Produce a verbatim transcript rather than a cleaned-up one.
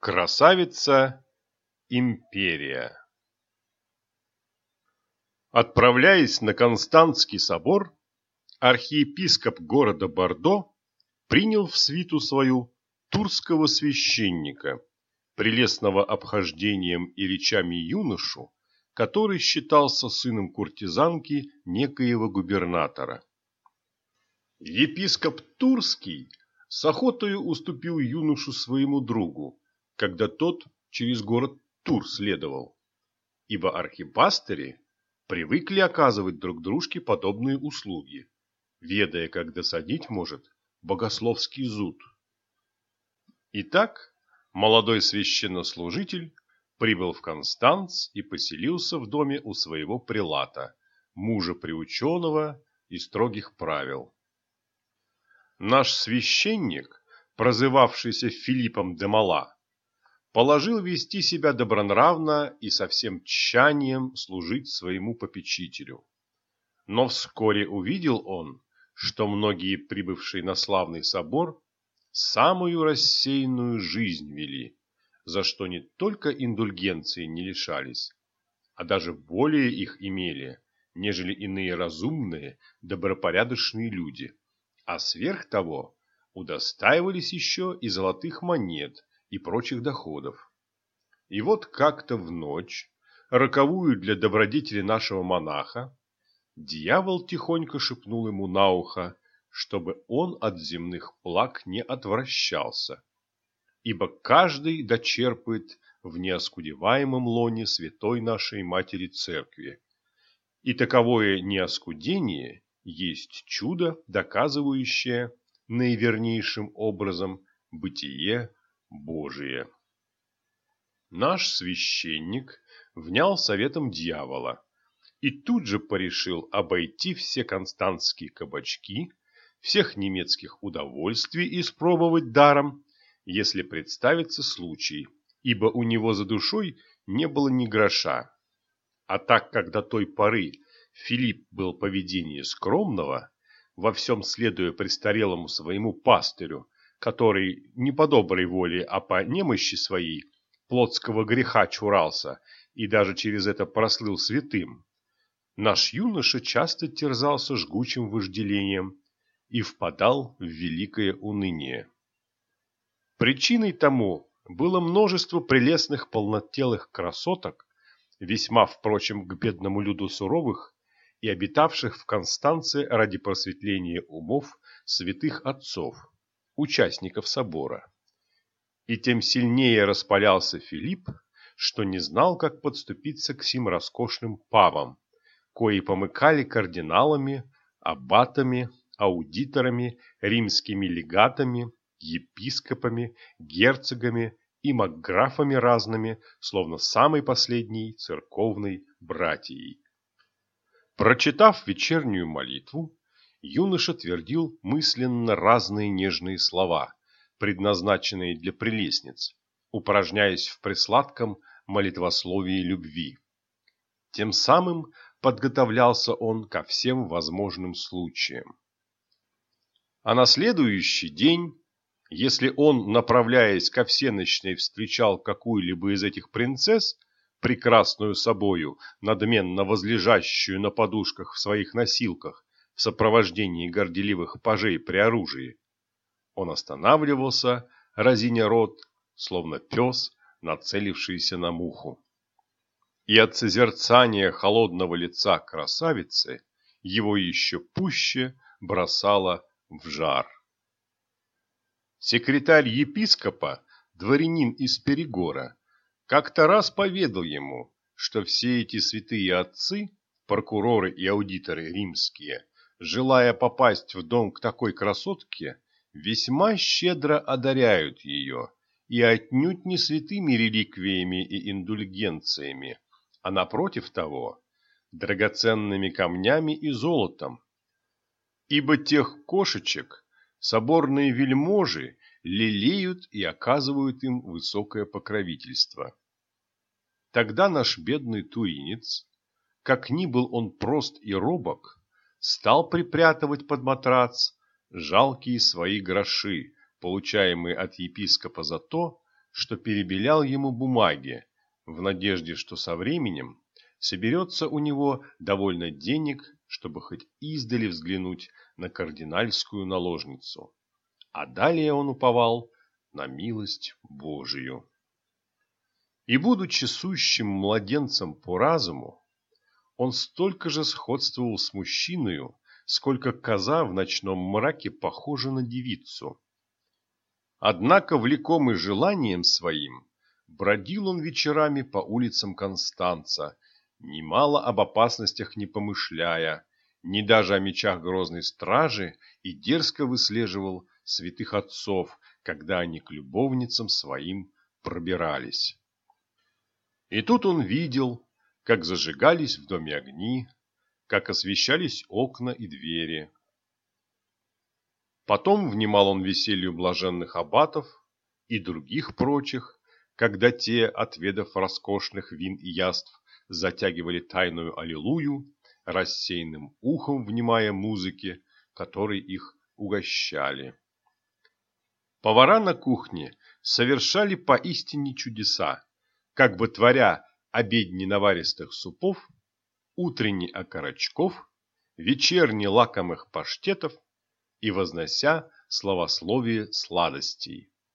Красавица империя. Отправляясь на Константский собор, архиепископ города Бордо принял в свиту свою турского священника, прелестного обхождением и речами юношу, который считался сыном куртизанки некоего губернатора. Епископ Турский с охотою уступил юношу своему другу, когда тот через город Тур следовал, ибо архипастыри привыкли оказывать друг дружке подобные услуги, ведая, как досадить может богословский зуд. Итак, молодой священнослужитель прибыл в Констанц и поселился в доме у своего прелата, мужа приученого и строгих правил. Наш священник, прозывавшийся Филиппом де Мала, положил вести себя добронравно и со всем тщанием служить своему попечителю. Но вскоре увидел он, что многие прибывшие на славный собор самую рассеянную жизнь вели, за что не только индульгенции не лишались, а даже более их имели, нежели иные разумные, добропорядочные люди, а сверх того удостаивались еще и золотых монет и прочих доходов. И вот как-то в ночь, роковую для добродетели нашего монаха, дьявол тихонько шепнул ему на ухо, чтобы он от земных благ не отвращался, ибо каждый дочерпает в неоскудеваемом лоне святой нашей Матери Церкви, и таковое неоскудение есть чудо, доказывающее наивернейшим образом бытие Божие. Наш священник внял советом дьявола и тут же порешил обойти все константские кабачки, всех немецких удовольствий испробовать даром, если представится случай, ибо у него за душой не было ни гроша. А так как до той поры Филипп был поведения скромного, во всем следуя престарелому своему пастырю, который не по доброй воле, а по немощи своей плотского греха чурался и даже через это прослыл святым, наш юноша часто терзался жгучим вожделением и впадал в великое уныние. Причиной тому было множество прелестных полнотелых красоток, весьма, впрочем, к бедному люду суровых и обитавших в Констанце ради просветления умов святых отцов, участников собора. И тем сильнее распалялся Филипп, что не знал, как подступиться к сим роскошным павам, кои помыкали кардиналами, аббатами, аудиторами, римскими легатами, епископами, герцогами и маркграфами разными, словно самой последней церковной братией. Прочитав вечернюю молитву, юноша твердил мысленно разные нежные слова, предназначенные для прелестниц, упражняясь в пресладком молитвословии любви. Тем самым подготовлялся он ко всем возможным случаям. А на следующий день, если он, направляясь ко всенощной, встречал какую-либо из этих принцесс, прекрасную собою, надменно возлежащую на подушках в своих носилках, в сопровождении горделивых пажей при оружии, он останавливался, разиня рот, словно пес, нацелившийся на муху. И от созерцания холодного лица красавицы его еще пуще бросало в жар. Секретарь епископа, дворянин из Перегора, как-то раз поведал ему, что все эти святые отцы, прокуроры и аудиторы римские, желая попасть в дом к такой красотке, весьма щедро одаряют ее, и отнюдь не святыми реликвиями и индульгенциями, а напротив того, драгоценными камнями и золотом. Ибо тех кошечек соборные вельможи лелеют и оказывают им высокое покровительство. Тогда наш бедный туринец, как ни был он прост и робок, стал припрятывать под матрац жалкие свои гроши, получаемые от епископа за то, что перебелял ему бумаги, в надежде, что со временем соберется у него довольно денег, чтобы хоть издали взглянуть на кардинальскую наложницу. А далее он уповал на милость Божию. И, будучи сущим младенцем по разуму, он столько же сходствовал с мужчиною, сколько коза в ночном мраке похожа на девицу. Однако, влекомый желанием своим, бродил он вечерами по улицам Констанца, немало об опасностях не помышляя, ни даже о мечах грозной стражи, и дерзко выслеживал святых отцов, когда они к любовницам своим пробирались. И тут он видел, как зажигались в доме огни, как освещались окна и двери. Потом внимал он веселью блаженных аббатов и других прочих, когда те, отведав роскошных вин и яств, затягивали тайную аллилуйю, рассеянным ухом внимая музыке, которой их угощали. Повара на кухне совершали поистине чудеса, как бы творя обедни наваристых супов, утренний окорочков, вечерний лакомых паштетов и вознося славословие сладостей.